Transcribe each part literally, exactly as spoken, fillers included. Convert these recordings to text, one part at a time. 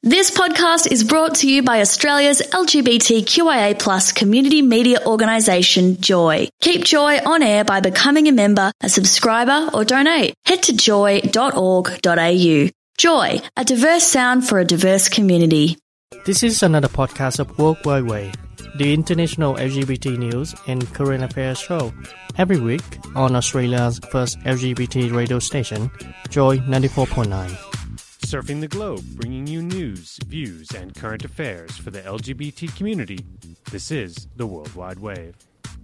This podcast is brought to you by Australia's L G B T Q I A plus community media organisation, Joy. Keep Joy on air by becoming a member, a subscriber or donate. Head to joy dot org dot a u. Joy, a diverse sound for a diverse community. This is another podcast of World Wide Wave, the international L G B T news and current affairs show. Every week on Australia's first L G B T radio station, Joy ninety-four point nine. Surfing the globe, bringing you news, views, and current affairs for the L G B T community. This is the World Wide Wave.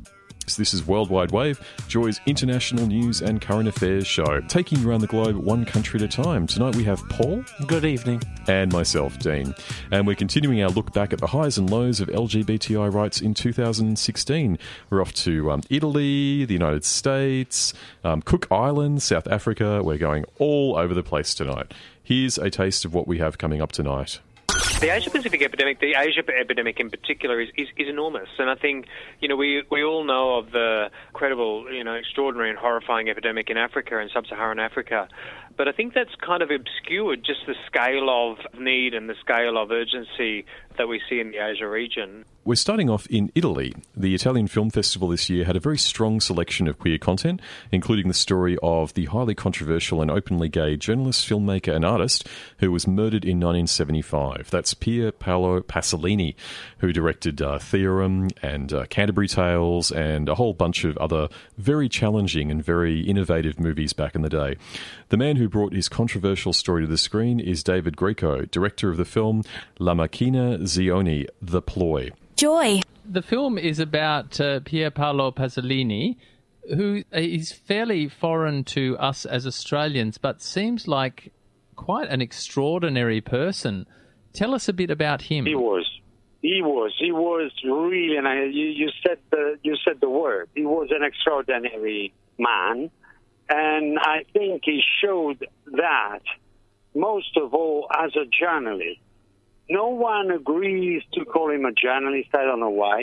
This is World Wide Wave, Joy's international news and current affairs show, taking you around the globe one country at a time. Tonight we have Paul. Good evening. And myself, Dean. And we're continuing our look back at the highs and lows of L G B T I rights in two thousand sixteen. We're off to um, Italy, the United States, um, Cook Islands, South Africa. We're going all over the place tonight. Here's a taste of what we have coming up tonight. The Asia-Pacific epidemic, the Asia epidemic in particular, is, is, is enormous. And I think, you know, we we all know of the incredible, you know, extraordinary and horrifying epidemic in Africa and sub-Saharan Africa. But I think that's kind of obscured just the scale of need and the scale of urgency that we see in the Asia region. We're starting off in Italy. The Italian Film Festival this year had a very strong selection of queer content, including the story of the highly controversial and openly gay journalist, filmmaker and artist who was murdered in nineteen seventy-five. That's Pier Paolo Pasolini, who directed uh, Theorem and uh, Canterbury Tales and a whole bunch of other very challenging and very innovative movies back in the day. The man who brought his controversial story to the screen is David Greco, director of the film La Macchina Zioni, The Ploy. Joy. The film is about uh, Pier Paolo Pasolini, who is fairly foreign to us as Australians, but seems like quite an extraordinary person. Tell us a bit about him. He was. He was. He was really, and I, you, you said the you said the word. He was an extraordinary man, and I think he showed that most of all as a journalist. No one agrees to call him a journalist. I don't know why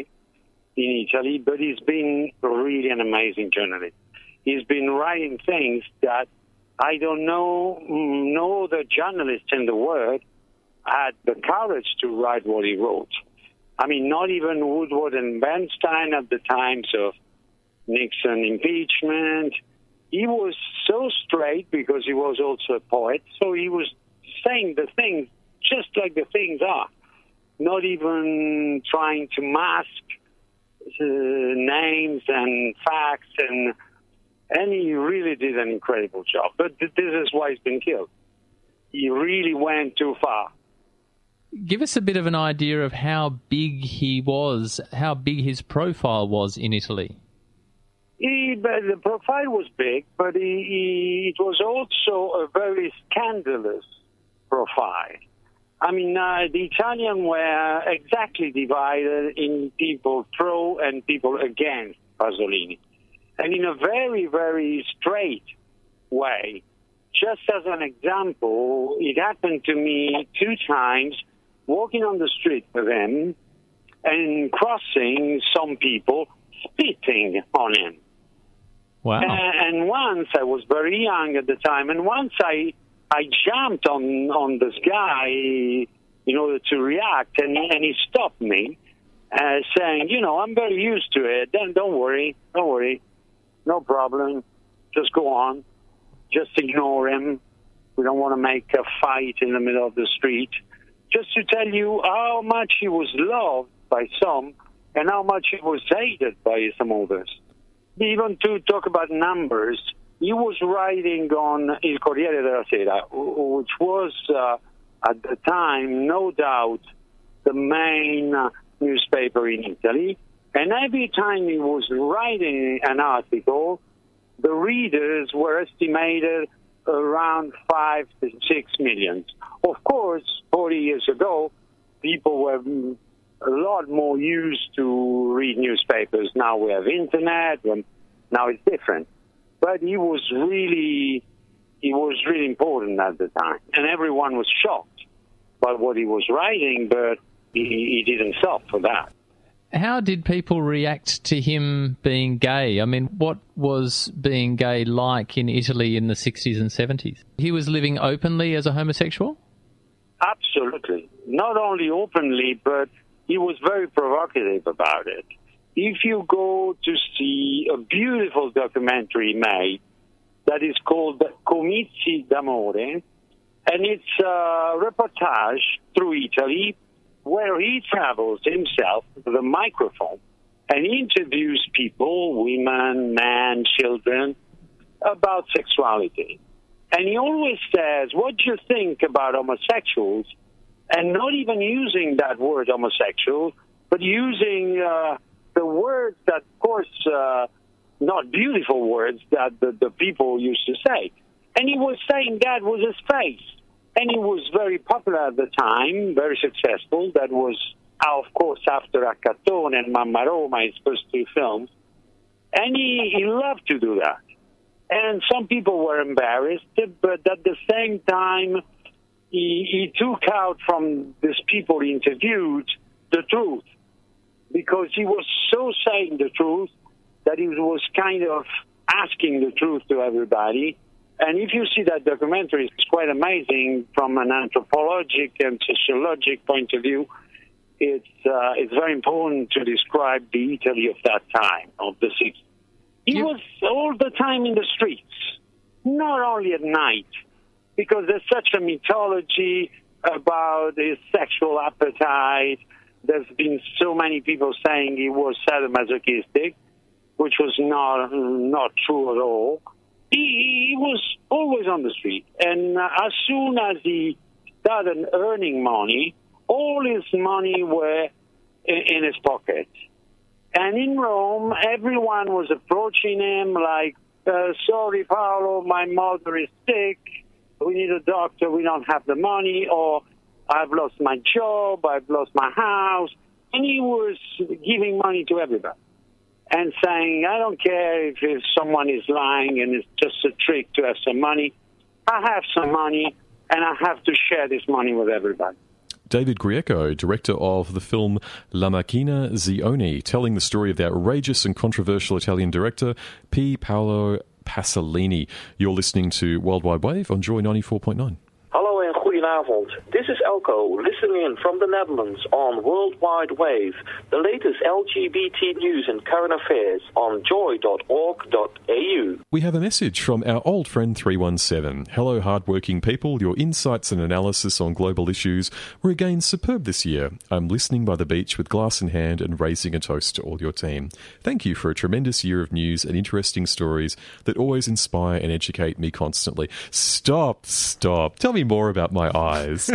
in Italy, but he's been really an amazing journalist. He's been writing things that I don't know no other journalist in the world had the courage to write what he wrote. I mean, not even Woodward and Bernstein at the times of Nixon impeachment. He was so straight because he was also a poet, so he was saying the things just like the things are, not even trying to mask uh, names and facts, and and he really did an incredible job. But th- this is why he's been killed. He really went too far. Give us a bit of an idea of how big he was, how big his profile was in Italy. He, the profile was big, but he, he, it was also a very scandalous profile. I mean, uh, the Italians were exactly divided in people pro and people against Pasolini. And in a very, very straight way. Just as an example, it happened to me two times walking on the street with him and crossing some people spitting on him. Wow. And, and once, I was very young at the time, and once I... I jumped on, on this guy in order to react, and, and he stopped me, uh, saying, you know, I'm very used to it. Then don't worry, don't worry, no problem. Just go on. Just ignore him. We don't want to make a fight in the middle of the street. Just to tell you how much he was loved by some and how much he was hated by some others. Even to talk about numbers, he was writing on Il Corriere della Sera, which was, uh, at the time, no doubt, the main uh, newspaper in Italy. And every time he was writing an article, the readers were estimated around five to six million. Of course, forty years ago, people were a lot more used to read newspapers. Now we have internet, and now it's different. But he was really, he was really important at the time. And everyone was shocked by what he was writing, but he, he didn't stop for that. How did people react to him being gay? I mean, what was being gay like in Italy in the sixties and seventies? He was living openly as a homosexual? Absolutely. Not only openly, but he was very provocative about it. If you go to see a beautiful documentary made that is called Comizi d'Amore, and it's a reportage through Italy where he travels himself with a microphone and interviews people, women, men, children, about sexuality. And he always says, what do you think about homosexuals? And not even using that word homosexual, but using uh, the words that, of course, uh, not beautiful words that the, the people used to say. And he was saying that was his face. And he was very popular at the time, very successful. That was, of course, after Accattone and Mamma Roma, his first two films. And he, he loved to do that. And some people were embarrassed, but at the same time, he, he took out from these people he interviewed the truth, because he was so saying the truth that he was kind of asking the truth to everybody. And if you see that documentary, it's quite amazing from an anthropologic and sociologic point of view. It's, uh, it's very important to describe the Italy of that time, of the sixties. He was all the time in the streets, not only at night, because there's such a mythology about his sexual appetite. There's been so many people saying he was sadomasochistic, which was not not true at all. He, he was always on the street, and uh, as soon as he started earning money, all his money were in, in his pocket. And in Rome, everyone was approaching him like, uh, sorry, Paolo, my mother is sick. We need a doctor. We don't have the money. Or I've lost my job. I've lost my house. And he was giving money to everybody and saying, I don't care if, if someone is lying and it's just a trick to have some money. I have some money, and I have to share this money with everybody. David Grieco, director of the film La Macchina Zioni, telling the story of the outrageous and controversial Italian director P. Paolo Pasolini. You're listening to Worldwide Wave on Joy ninety-four point nine. Hallo en goedenavond. This is Elko, listening in from the Netherlands on Worldwide Wave, the latest L G B T news and current affairs on joy dot org dot a u. We have a message from our old friend three one seven. Hello, hardworking people. Your insights and analysis on global issues were again superb this year. I'm listening by the beach with glass in hand and raising a toast to all your team. Thank you for a tremendous year of news and interesting stories that always inspire and educate me constantly. Stop, stop. Tell me more about my eyes.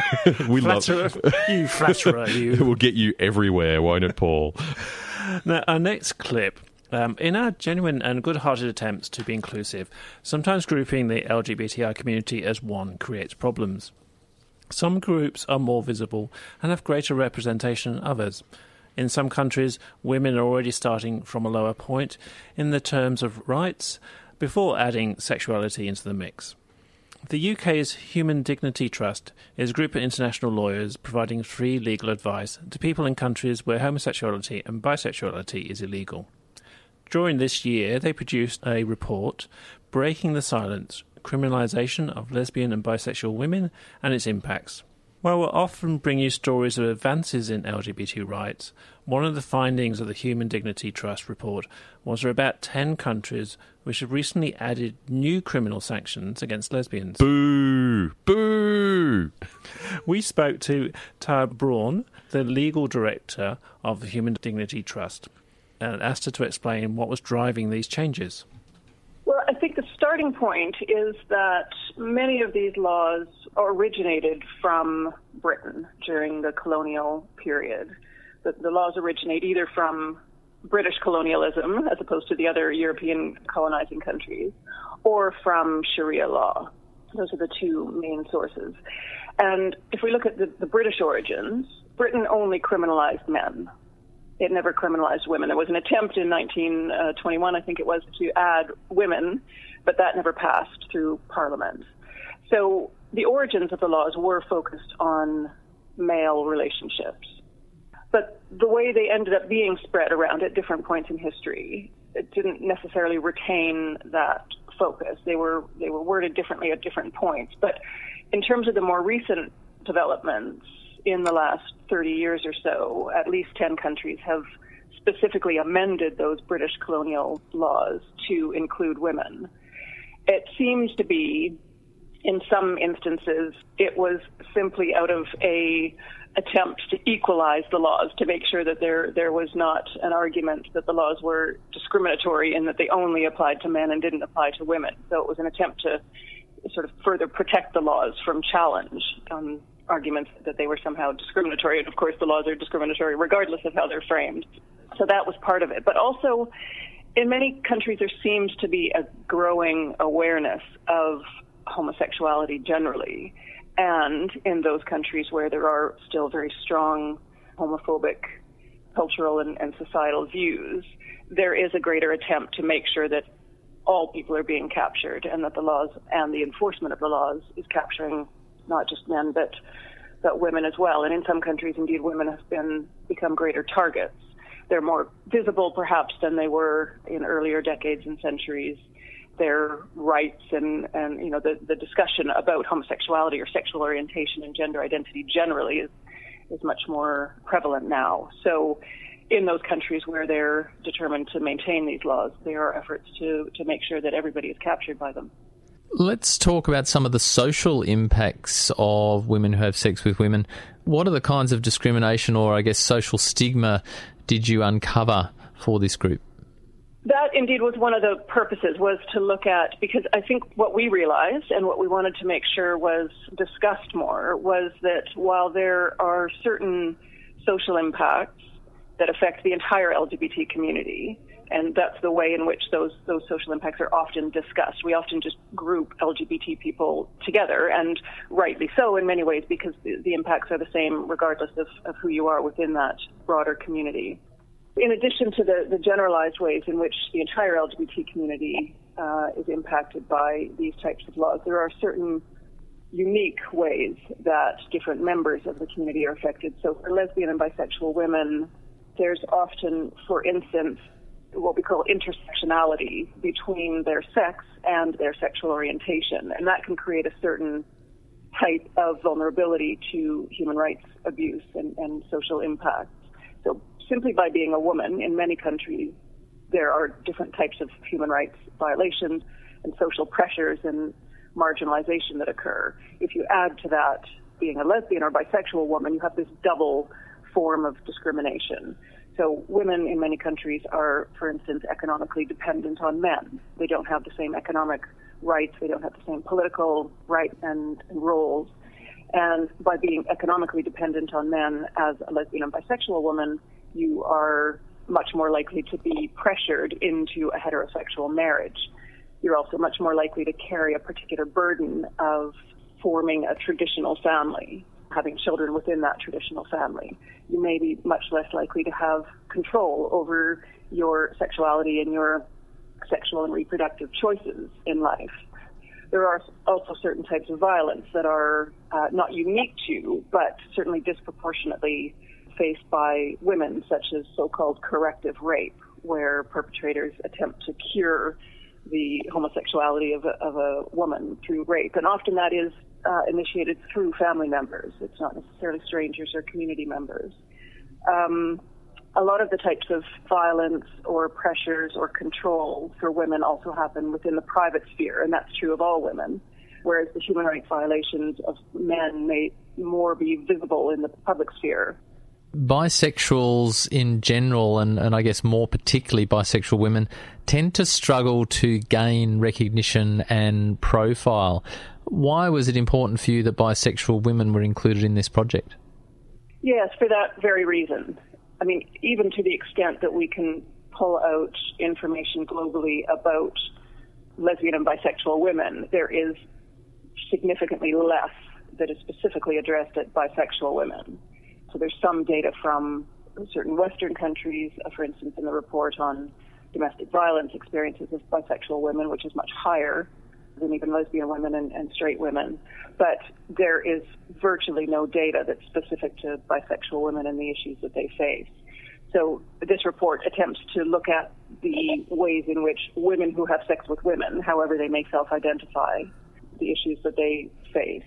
We Flatterer, love you flatterer, you. It will get you everywhere, won't it, Paul? Now, our next clip. Um, in our genuine and good-hearted attempts to be inclusive, sometimes grouping the L G B T I community as one creates problems. Some groups are more visible and have greater representation than others. In some countries, women are already starting from a lower point in the terms of rights before adding sexuality into the mix. The U K's Human Dignity Trust is a group of international lawyers providing free legal advice to people in countries where homosexuality and bisexuality is illegal. During this year, they produced a report, Breaking the Silence, Criminalisation of Lesbian and Bisexual Women and Its Impacts. While we'll often bring you stories of advances in L G B T rights, one of the findings of the Human Dignity Trust report was there are about ten countries which have recently added new criminal sanctions against lesbians. Boo! Boo! We spoke to Tara Braun, the legal director of the Human Dignity Trust, and asked her to explain what was driving these changes. Well, I think the starting point is that many of these laws originated from Britain during the colonial period. The, the laws originate either from British colonialism, as opposed to the other European colonizing countries, or from Sharia law. Those are the two main sources. And if we look at the, the British origins, Britain only criminalized men. It never criminalized women. There was an attempt in nineteen twenty-one, I think it was, to add women, but that never passed through Parliament. So the origins of the laws were focused on male relationships. But the way they ended up being spread around at different points in history, it didn't necessarily retain that focus. They were they were worded differently at different points. But in terms of the more recent developments in the last thirty years or so, at least ten countries have specifically amended those British colonial laws to include women. It seems to be, in some instances, it was simply out of a attempt to equalize the laws, to make sure that there there was not an argument that the laws were discriminatory in that they only applied to men and didn't apply to women. So it was an attempt to sort of further protect the laws from challenge on arguments that they were somehow discriminatory. And of course, the laws are discriminatory regardless of how they're framed. So that was part of it. But also, in many countries, there seems to be a growing awareness of homosexuality generally. And in those countries where there are still very strong homophobic cultural and, and societal views, there is a greater attempt to make sure that all people are being captured and that the laws and the enforcement of the laws is capturing not just men but but women as well. And in some countries, indeed, women have been become greater targets. They're more visible, perhaps, than they were in earlier decades and centuries. Their rights and, and you know, the, the discussion about homosexuality or sexual orientation and gender identity generally is, is much more prevalent now. So in those countries where they're determined to maintain these laws, there are efforts to, to make sure that everybody is captured by them. Let's talk about some of the social impacts of women who have sex with women. What are the kinds of discrimination or, I guess, social stigma did you uncover for this group? That indeed was one of the purposes, was to look at, because I think what we realized and what we wanted to make sure was discussed more was that while there are certain social impacts that affect the entire L G B T community, and that's the way in which those those social impacts are often discussed. We often just group L G B T people together, and rightly so in many ways, because the, the impacts are the same regardless of, of who you are within that broader community. In addition to the, the generalized ways in which the entire L G B T community uh, is impacted by these types of laws, there are certain unique ways that different members of the community are affected. So for lesbian and bisexual women, there's often, for instance, what we call intersectionality between their sex and their sexual orientation. And that can create a certain type of vulnerability to human rights abuse and, and social impacts. So simply by being a woman, in many countries, there are different types of human rights violations and social pressures and marginalization that occur. If you add to that being a lesbian or bisexual woman, you have this double form of discrimination. So women in many countries are, for instance, economically dependent on men. They don't have the same economic rights. They don't have the same political rights and, and roles. And by being economically dependent on men as a lesbian and bisexual woman, you are much more likely to be pressured into a heterosexual marriage. You're also much more likely to carry a particular burden of forming a traditional family, having children within that traditional family. You may be much less likely to have control over your sexuality and your sexual and reproductive choices in life. There are also certain types of violence that are uh, not unique to, but certainly disproportionately faced by women, such as so-called corrective rape, where perpetrators attempt to cure the homosexuality of a, of a woman through rape. And often that is uh, initiated through family members. It's not necessarily strangers or community members. Um, a lot of the types of violence or pressures or control for women also happen within the private sphere, and that's true of all women, whereas the human rights violations of men may more be visible in the public sphere. Bisexuals in general, and, and I guess more particularly bisexual women, tend to struggle to gain recognition and profile. Why was it important for you that bisexual women were included in this project? Yes, for that very reason. I mean, even to the extent that we can pull out information globally about lesbian and bisexual women, there is significantly less that is specifically addressed at bisexual women. So there's some data from certain Western countries, uh, for instance, in the report on domestic violence experiences of bisexual women, which is much higher than even lesbian women and, and straight women. But there is virtually no data that's specific to bisexual women and the issues that they face. So this report attempts to look at the ways in which women who have sex with women, however they may self-identify, the issues that they face,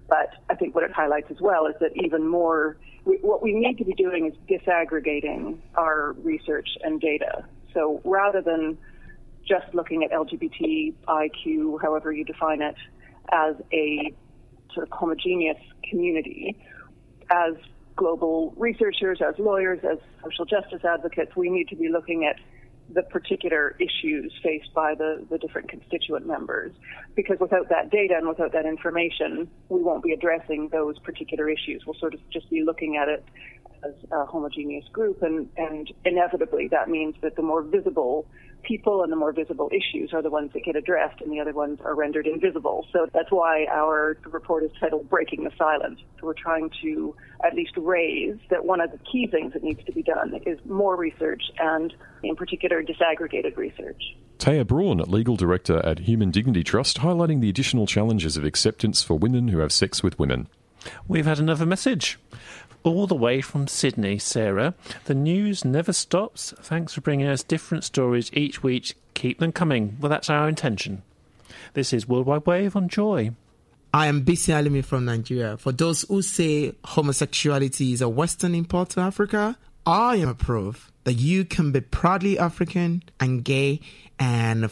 But I think what it highlights as well is that even more, we, what we need to be doing is disaggregating our research and data. So rather than just looking at L G B T I Q, however you define it, as a sort of homogeneous community, as global researchers, as lawyers, as social justice advocates, we need to be looking at the particular issues faced by the, the different constituent members. Because without that data and without that information, we won't be addressing those particular issues. We'll sort of just be looking at it as a homogeneous group, and, and inevitably that means that the more visible people and the more visible issues are the ones that get addressed, and the other ones are rendered invisible. So that's why our report is titled Breaking the Silence. So we're trying to at least raise that one of the key things that needs to be done is more research, and in particular disaggregated research. Taya Braun, Legal Director at Human Dignity Trust, highlighting the additional challenges of acceptance for women who have sex with women. We've had another message. All the way from Sydney, Sarah. The news never stops. Thanks for bringing us different stories each week. Keep them coming. Well, that's our intention. This is Worldwide Wave on Joy. I am Bisi Alimi from Nigeria. For those who say homosexuality is a Western import to Africa, I am a proof that you can be proudly African and gay and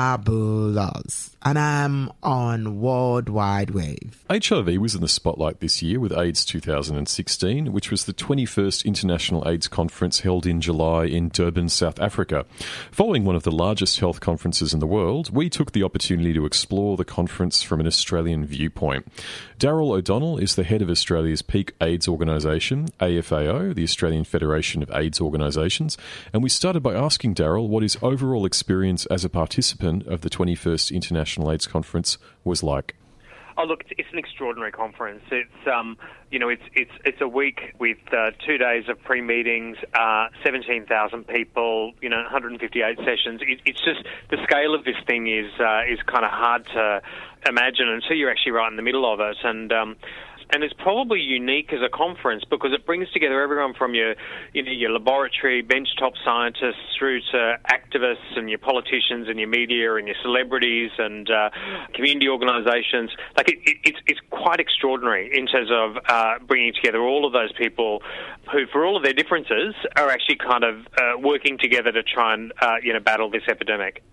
fabulous. And I'm on Worldwide Wave. H I V was in the spotlight this year with AIDS two thousand sixteen, which was the twenty-first International AIDS Conference held in July in Durban, South Africa. Following one of the largest health conferences in the world, we took the opportunity to explore the conference from an Australian viewpoint. Daryl O'Donnell is the head of Australia's peak AIDS organisation, A F A O, the Australian Federation of AIDS Organisations, and we started by asking Daryl what his overall experience as a participant of the twenty-first International AIDS Conference was like. Oh, look, it's an extraordinary conference. It's, um, you know, it's it's it's a week with uh, two days of pre-meetings, uh, seventeen thousand people, you know, one hundred fifty-eight sessions. It, it's just the scale of this thing is uh, is kind of hard to imagine until you're actually right in the middle of it, and. Um, And it's probably unique as a conference because it brings together everyone from your, you know, your laboratory, benchtop scientists through to activists and your politicians and your media and your celebrities and uh, community organisations. Like it, it, it's it's quite extraordinary in terms of uh, bringing together all of those people who, for all of their differences, are actually kind of uh, working together to try and uh, you know battle this epidemic.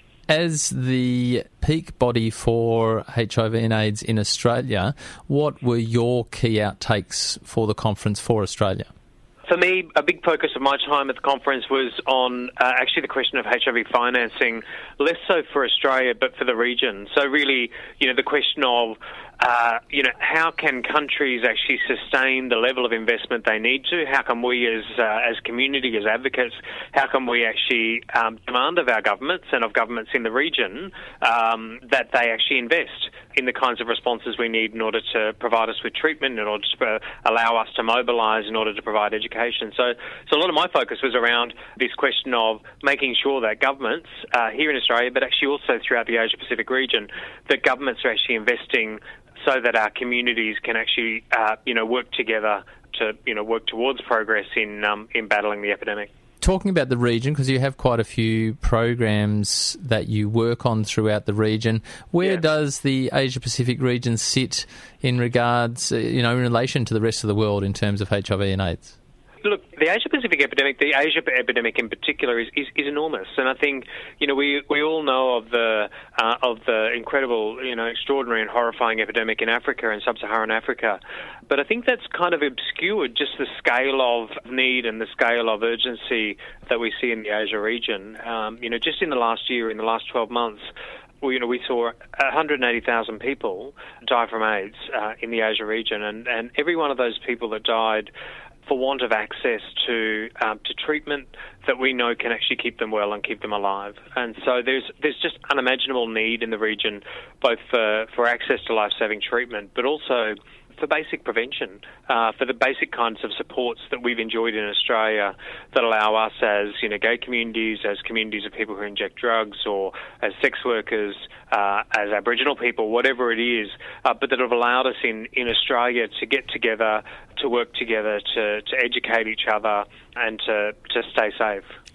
As the peak body for H I V and AIDS in Australia, what were your key outtakes for the conference for Australia? For me, a big focus of my time at the conference was on uh, actually the question of H I V financing, less so for Australia but for the region. So really, you know, the question of, uh, you know, how can countries actually sustain the level of investment they need to? How can we as uh, as community, as advocates, how can we actually um, demand of our governments and of governments in the region um, that they actually invest in the kinds of responses we need in order to provide us with treatment, in order to uh, allow us to mobilise, in order to provide education. So, so a lot of my focus was around this question of making sure that governments uh, here in Australia, but actually also throughout the Asia-Pacific region, that governments are actually investing so that our communities can actually, uh, you know, work together to, you know, work towards progress in um, in battling the epidemic. Talking about the region, because you have quite a few programs that you work on throughout the region, where yeah. does the Asia-Pacific region sit in regards, you know, in relation to the rest of the world in terms of H I V and AIDS? Look, the Asia-Pacific epidemic, the Asia epidemic in particular, is, is, is enormous, and I think you know we we all know of the uh, of the incredible, you know, extraordinary and horrifying epidemic in Africa and sub-Saharan Africa, but I think that's kind of obscured just the scale of need and the scale of urgency that we see in the Asia region. Um, you know, just in the last year, in the last twelve months. Well, you know, we saw one hundred eighty thousand people die from AIDS uh, in the Asia region, and, and every one of those people that died for want of access to um, to treatment that we know can actually keep them well and keep them alive. And so there's there's just unimaginable need in the region, both for, for access to life-saving treatment, but also for basic prevention, uh, for the basic kinds of supports that we've enjoyed in Australia that allow us as, you know, gay communities, as communities of people who inject drugs, or as sex workers, uh, as Aboriginal people, whatever it is, uh, but that have allowed us in, in Australia to get together, to work together, to, to educate each other and to, to stay safe.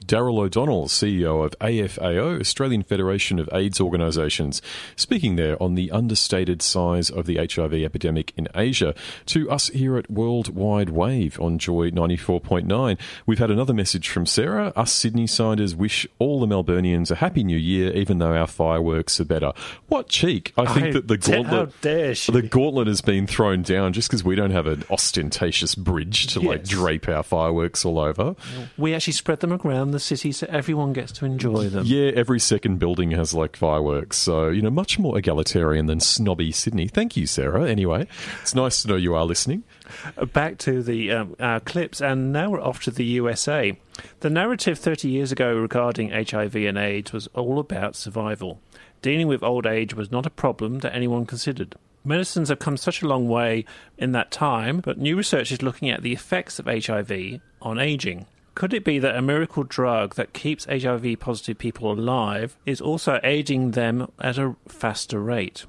Daryl O'Donnell, C E O of A F A O, Australian Federation of AIDS Organisations, speaking there on the understated size of the H I V epidemic in Asia, to us here at Worldwide Wave on Joy ninety-four point nine. We've had another message from Sarah. Us Sydney-siders wish all the Melburnians a happy new year, even though our fireworks are better. What cheek. I think I that the gauntlet, the gauntlet has been thrown down just because we don't have an ostentatious bridge to yes. like drape our fireworks all over. We actually spread them around the city so everyone gets to enjoy them. Yeah, every second building has like fireworks. So, you know, much more egalitarian than snobby Sydney. Thank you, Sarah. Anyway, it's nice to know you are listening. Back to the um, our clips, and now we're off to the U S A. The narrative thirty years ago regarding H I V and AIDS was all about survival. Dealing with old age was not a problem that anyone considered. Medicines have come such a long way in that time, but new research is looking at the effects of H I V on ageing. Could it be that a miracle drug that keeps H I V-positive people alive is also aging them at a faster rate?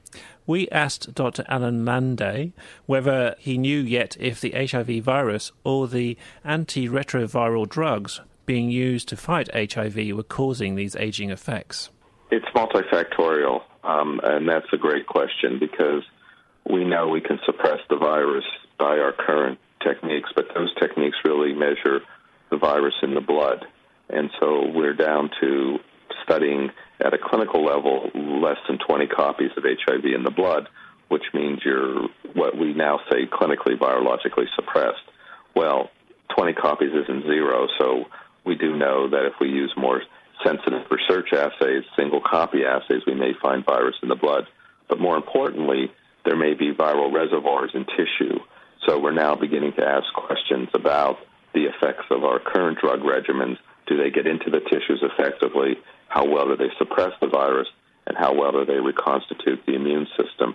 We asked Doctor Alan Landay whether he knew yet if the H I V virus or the antiretroviral drugs being used to fight H I V were causing these aging effects. It's multifactorial, um, and that's a great question because we know we can suppress the virus by our current techniques, but those techniques really measure the virus in the blood. And so we're down to studying at a clinical level less than twenty copies of H I V in the blood, which means you're what we now say clinically virologically suppressed. Well, twenty copies isn't zero, so we do know that if we use more sensitive research assays, single copy assays, we may find virus in the blood. But more importantly, there may be viral reservoirs in tissue. So we're now beginning to ask questions about the effects of our current drug regimens. Do they get into the tissues effectively? How well do they suppress the virus? And how well do they reconstitute the immune system?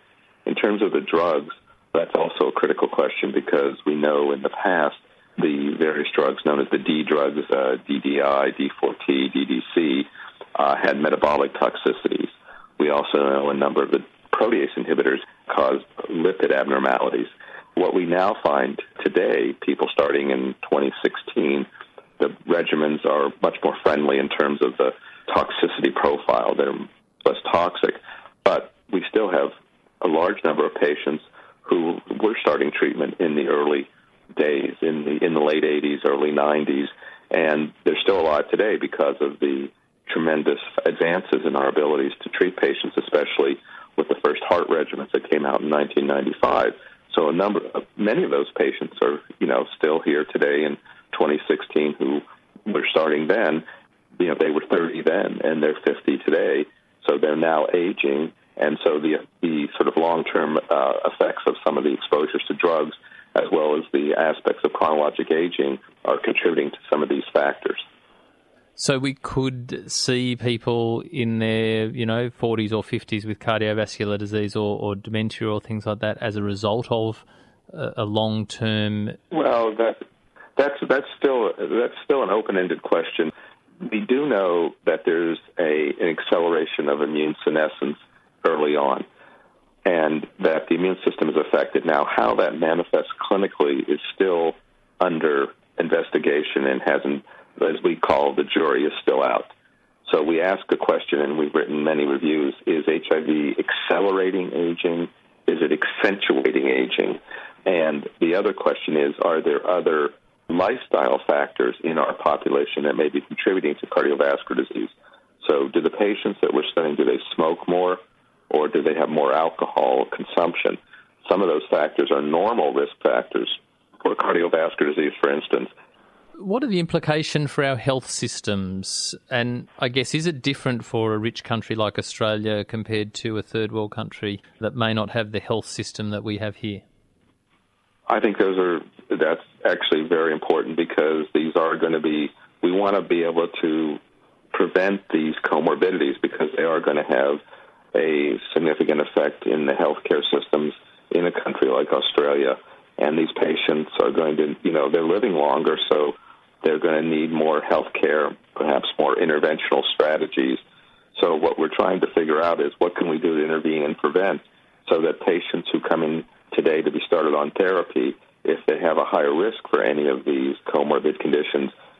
In terms of the drugs, that's also a critical question because we know in the past the various drugs known as the D drugs, uh, D D I, D four T, D D C, uh, had metabolic toxicities. We also know a number of the protease inhibitors cause lipid abnormalities. What we now find today, people starting in twenty sixteen, the regimens are much more friendly in terms of the toxicity profile. They're less toxic, but we still have a large number of patients who were starting treatment in the early days, in the in the late eighties, early nineties, and they're still alive today because of the tremendous advances in our abilities to treat patients, especially with the first heart regimens that came out in nineteen ninety-five. So a number, of, many of those patients are, you know, still here today in twenty sixteen who were starting then. You know, they were thirty then, and they're fifty today. So they're now aging, and so the the sort of long-term uh, effects of some of the exposures to drugs, as well as the aspects of chronologic aging, are contributing to some of these factors. So we could see people in their, you know, forties or fifties with cardiovascular disease or, or dementia or things like that as a result of a, a long-term. Well, that that's that's still that's still an open-ended question. We do know that there's a an acceleration of immune senescence early on, and that the immune system is affected. Now, how that manifests clinically is still under investigation and hasn't, as we call, the jury is still out. So we ask a question, and we've written many reviews, is H I V accelerating aging? Is it accentuating aging? And the other question is, are there other lifestyle factors in our population that may be contributing to cardiovascular disease? So do the patients that we're studying, do they smoke more, or do they have more alcohol consumption? Some of those factors are normal risk factors for cardiovascular disease, for instance. What are the implications for our health systems? And I guess, is it different for a rich country like Australia compared to a third world country that may not have the health system that we have here? I think those are, that's actually very important because these are going to be, we want to be able to prevent these comorbidities because they are going to have a significant effect in the healthcare systems in a country like Australia. And these patients are going to, you know, they're living longer, so they're going to need more health care, perhaps more interventional strategies. So what we're trying to figure out is what can we do to intervene and prevent so that patients who come in today to be started on therapy, if they have a higher risk for any of these comorbid conditions,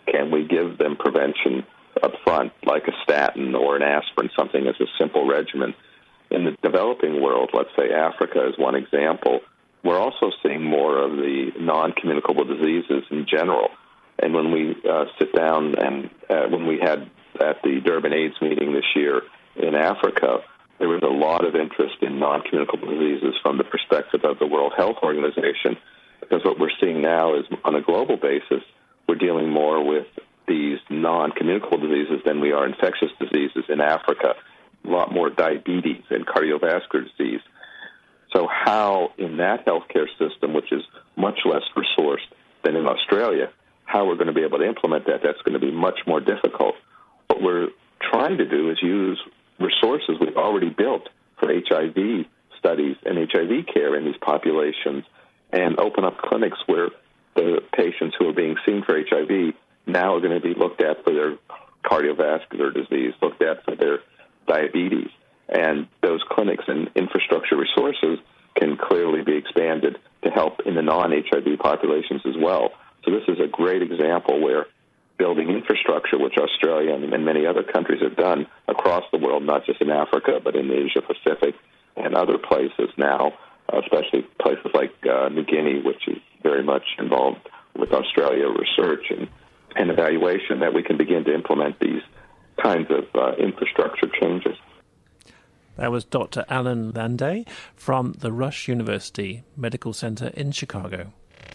can we give them prevention up front, like a statin or an aspirin, something as a simple regimen. In the developing world, let's say Africa is one example, we're also seeing more of the non-communicable diseases in general. And when we uh, sit down and uh, when we had at the Durban AIDS meeting this year in Africa, there was a lot of interest in non-communicable diseases from the perspective of the World Health Organization, because what we're seeing now is on a global basis, we're dealing more with these non-communicable diseases than we are infectious diseases. In Africa, a lot more diabetes and cardiovascular disease. So how in that healthcare system, which is much less resourced than in Australia, how we're going to be able to implement that, that's going to be much more difficult. What we're trying to do is use resources we've already built for H I V studies and H I V care in these populations and open up clinics where the patients who are being seen for H I V now are going to be looked at for their cardiovascular disease, looked at for their diabetes. And those clinics and infrastructure resources can clearly be expanded to help in the non-H I V populations as well. So this is a great example where building infrastructure, which Australia and many other countries have done across the world, not just in Africa, but in Asia Pacific and other places now, especially places like uh, New Guinea, which is very much involved with Australia research and, and evaluation, that we can begin to implement these kinds of uh, infrastructure changes. That was Doctor Alan Lande from the Rush University Medical Center in Chicago.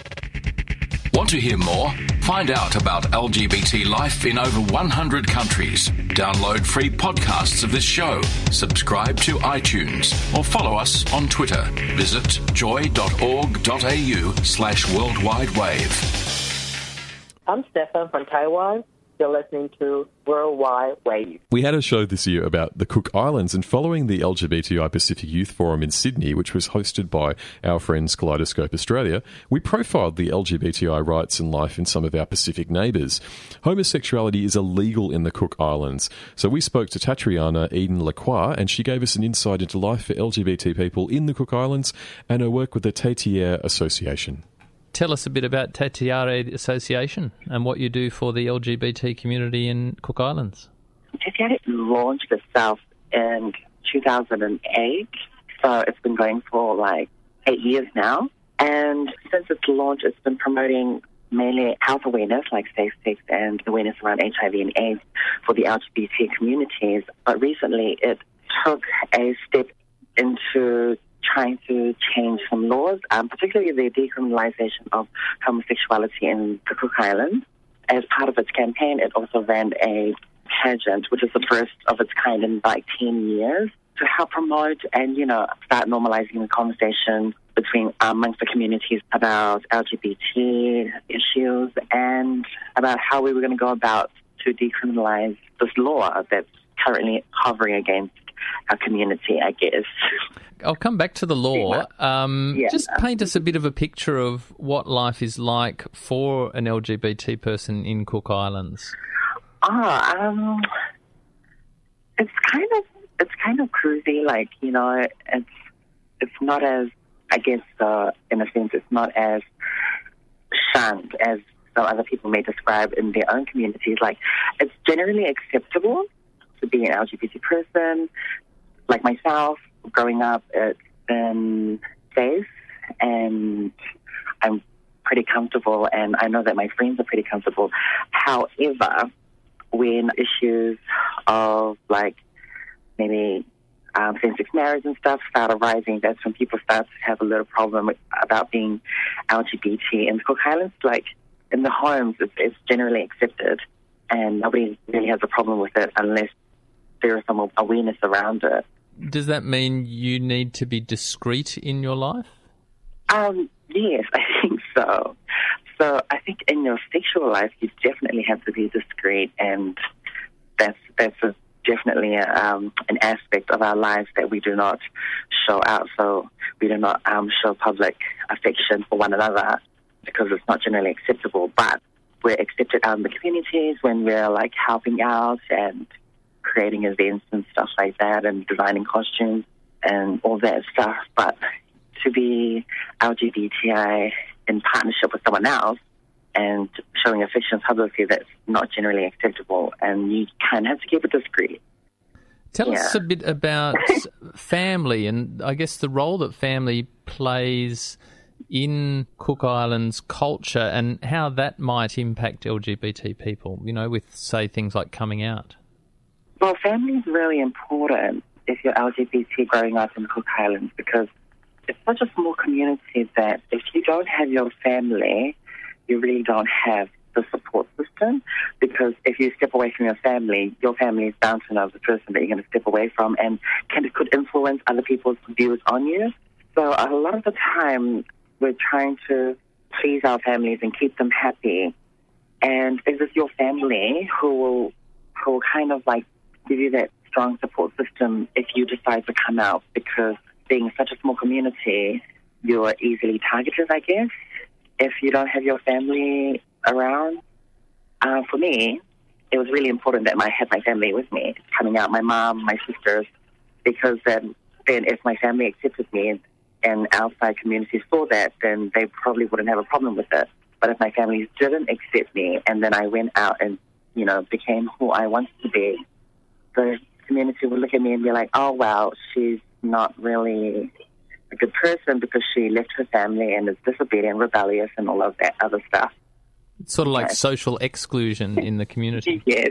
Want to hear more? Find out about L G B T life in over one hundred countries. Download free podcasts of this show. Subscribe to iTunes or follow us on Twitter. Visit joy.org.au slash worldwide wave. I'm Stefan from Taiwan. You're listening to Worldwide Wave. We had a show this year about the Cook Islands, and following the L G B T I Pacific Youth Forum in Sydney, which was hosted by our friends Kaleidoscope Australia, we profiled the L G B T I rights and life in some of our Pacific neighbours. Homosexuality is illegal in the Cook Islands, so we spoke to Tatriana Eden Lacroix, and she gave us an insight into life for L G B T people in the Cook Islands and her work with the Tetiaire Association. Tell us a bit about Tetiaire Association and what you do for the L G B T community in Cook Islands. Tetiaire launched itself in two thousand eight, so it's been going for like eight years now. And since its launch, it's been promoting mainly health awareness, like safe sex and awareness around H I V and AIDS for the L G B T communities. But recently, it took a step into trying to change some laws, um, particularly the decriminalization of homosexuality in the Cook Islands. As part of its campaign, it also ran a pageant, which is the first of its kind in like ten years, to help promote and, you know, start normalizing the conversation between um, amongst the communities about L G B T issues and about how we were going to go about to decriminalize this law that's currently hovering against our community, I guess. I'll come back to the law. Um, yeah. Just paint us a bit of a picture of what life is like for an L G B T person in Cook Islands. Ah, um, it's kind of it's kind of cruisy. Like, you know, it's it's not as, I guess, uh, in a sense, it's not as shunned as some other people may describe in their own communities. Like, it's generally acceptable to be an L G B T person. Like myself, growing up, it's been safe, and I'm pretty comfortable, and I know that my friends are pretty comfortable. However, when issues of, like, maybe um, same-sex marriage and stuff start arising, that's when people start to have a little problem with, about being L G B T. In the Cook Islands, like, in the homes, it's, it's generally accepted, and nobody really has a problem with it unless there is some awareness around it. Does that mean you need to be discreet in your life? Um, yes, I think so. So I think in your sexual life, you definitely have to be discreet, and that's that's a, definitely a, um, an aspect of our lives that we do not show out. So we do not um, show public affection for one another because it's not generally acceptable. But we're accepted out in the communities when we're like helping out and creating events and stuff like that, and designing costumes and all that stuff. But to be L G B T I in partnership with someone else and showing affection publicly that's not generally acceptable, and you kind of have to keep it discreet. Tell yeah. us a bit about family and I guess the role that family plays in Cook Islands culture and how that might impact L G B T people, you know, with, say, things like coming out. Well, family is really important if you're L G B T growing up in Cook Islands, because it's such a small community that if you don't have your family, you really don't have the support system, because if you step away from your family, your family is bound to know the person that you're going to step away from, and can could influence other people's views on you. So a lot of the time, we're trying to please our families and keep them happy. And it is your family who will, who will kind of like give you that strong support system if you decide to come out, because being such a small community, you are easily targeted, I guess, if you don't have your family around. Uh, for me, it was really important that I had my family with me, coming out, my mom, my sisters, because then, then if my family accepted me and outside communities saw that, then they probably wouldn't have a problem with it. But if my family didn't accept me and then I went out and, you know, became who I wanted to be, the community would look at me and be like, oh, wow, she's not really a good person because she left her family and is disobedient, rebellious, and all of that other stuff. It's sort of like okay. social exclusion in the community. Yes.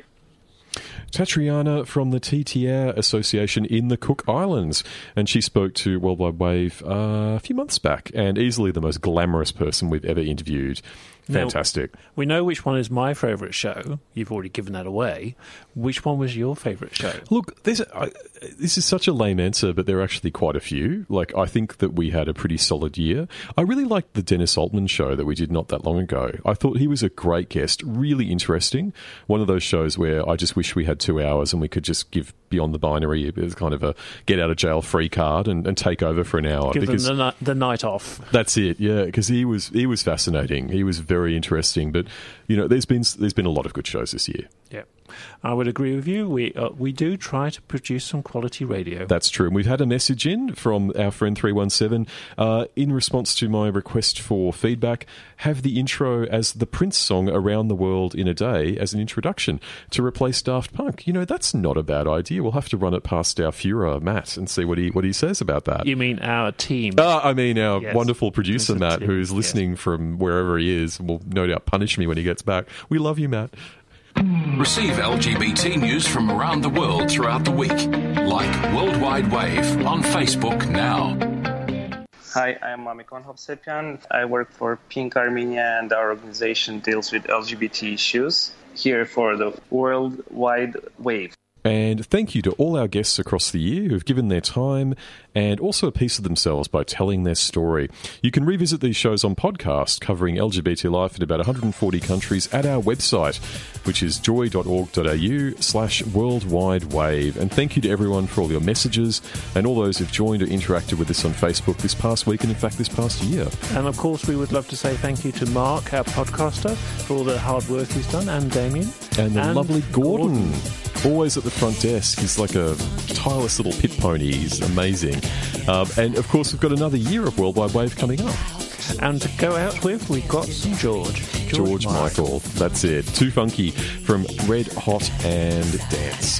Tatriana from the T T R Association in the Cook Islands, and she spoke to World Wide Wave uh, a few months back, and easily the most glamorous person we've ever interviewed. Fantastic. Now, we know which one is my favourite show. You've already given that away. Which one was your favourite show? Look, there's a, I, this is such a lame answer, but there are actually quite a few. Like, I think that we had a pretty solid year. I really liked the Dennis Altman show that we did not that long ago. I thought he was a great guest, really interesting. One of those shows where I just wish we had two hours and we could just give Beyond the Binary as kind of a get-out-of-jail-free card and, and take over for an hour. Give because them the, ni- the night off. That's it, yeah, because he was, he was fascinating. He was very interesting, but you know, there's been there's been a lot of good shows this year. Yeah, I would agree with you. We uh, we do try to produce some quality radio. That's true. And we've had a message in from our friend three one seven uh, in response to my request for feedback. Have the intro as the Prince song "Around the World in a Day" as an introduction to replace Daft Punk. You know, that's not a bad idea. We'll have to run it past our Führer, Matt, and see what he what he says about that. You mean our team? Uh, I mean our yes. wonderful producer Matt, team. who's listening yes. from wherever he is, will no doubt punish me when he gets back. We love you, Matt. Receive L G B T news from around the world throughout the week. Like Worldwide Wave on Facebook now. Hi, I'm Mamikon Hovsepian. I work for Pink Armenia, and our organization deals with L G B T issues here for the Worldwide Wave. And thank you to all our guests across the year who have given their time and also a piece of themselves by telling their story. You can revisit these shows on podcast covering L G B T life in about one hundred forty countries at our website, which is joy.org.au slash worldwide wave. And thank you to everyone for all your messages and all those who've joined or interacted with us on Facebook this past week and, in fact, this past year. And, of course, we would love to say thank you to Mark, our podcaster, for all the hard work he's done, and Damien. And the and lovely Gordon. Gordon. Always at the front desk. He's like a tireless little pit pony. He's amazing. Um, and, of course, we've got another year of Worldwide Wave coming up. And to go out with, we've got some George. George, George Michael. Michael. That's it. Too Funky from Red Hot and Dance.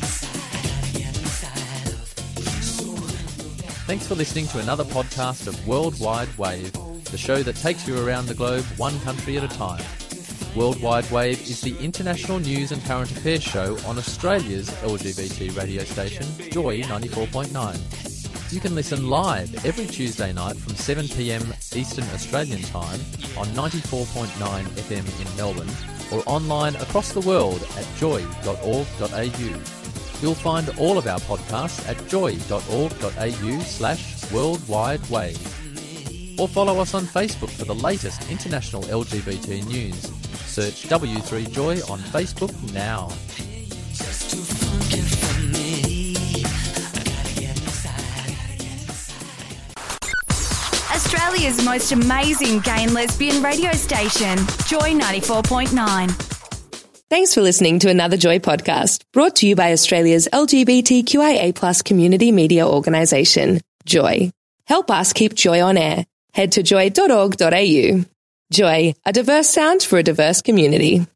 Thanks for listening to another podcast of Worldwide Wave, the show that takes you around the globe one country at a time. Worldwide Wave is the international news and current affairs show on Australia's L G B T radio station, Joy ninety-four point nine. You can listen live every Tuesday night from seven p.m. Eastern Australian Time on ninety-four point nine F M in Melbourne, or online across the world at joy dot org dot a u. You'll find all of our podcasts at joy.org.au slash worldwide wave. Or follow us on Facebook for the latest international L G B T news. Search W three Joy on Facebook now. Australia's most amazing gay and lesbian radio station, Joy ninety-four point nine. Thanks for listening to another Joy podcast, brought to you by Australia's L G B T Q I A plus community media organisation, Joy. Help us keep Joy on air. Head to joy dot org dot a u. Joy, a diverse sound for a diverse community.